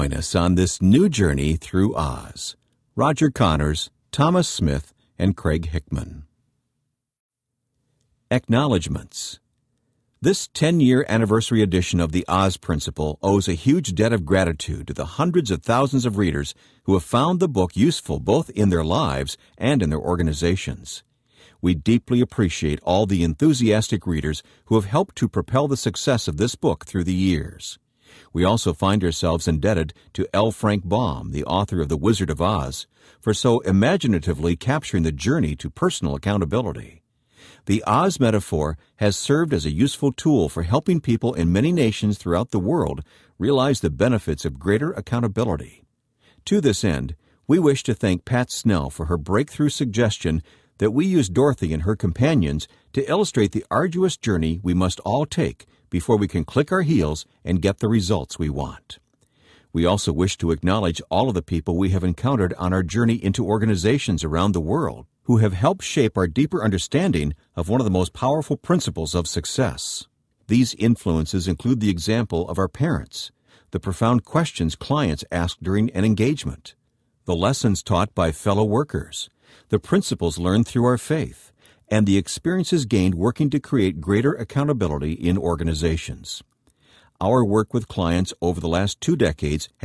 Join us on this new journey through Oz. Roger Connors, Thomas Smith, and Craig Hickman. Acknowledgements. This 10-year anniversary edition of the Oz Principle owes a huge debt of gratitude to the hundreds of thousands of readers who have found the book useful both in their lives and in their organizations. We deeply appreciate all the enthusiastic readers who have helped to propel the success of this book through the years. We also find ourselves indebted to L. Frank Baum, the author of The Wizard of Oz, for so imaginatively capturing the journey to personal accountability. The Oz metaphor has served as a useful tool for helping people in many nations throughout the world realize the benefits of greater accountability. To this end, we wish to thank Pat Snell for her breakthrough suggestion that we use Dorothy and her companions to illustrate the arduous journey we must all take before we can click our heels and get the results we want. We also wish to acknowledge all of the people we have encountered on our journey into organizations around the world who have helped shape our deeper understanding of one of the most powerful principles of success. These influences include the example of our parents, the profound questions clients ask during an engagement, the lessons taught by fellow workers, the principles learned through our faith, and the experiences gained working to create greater accountability in organizations. Our work with clients over the last 2 decades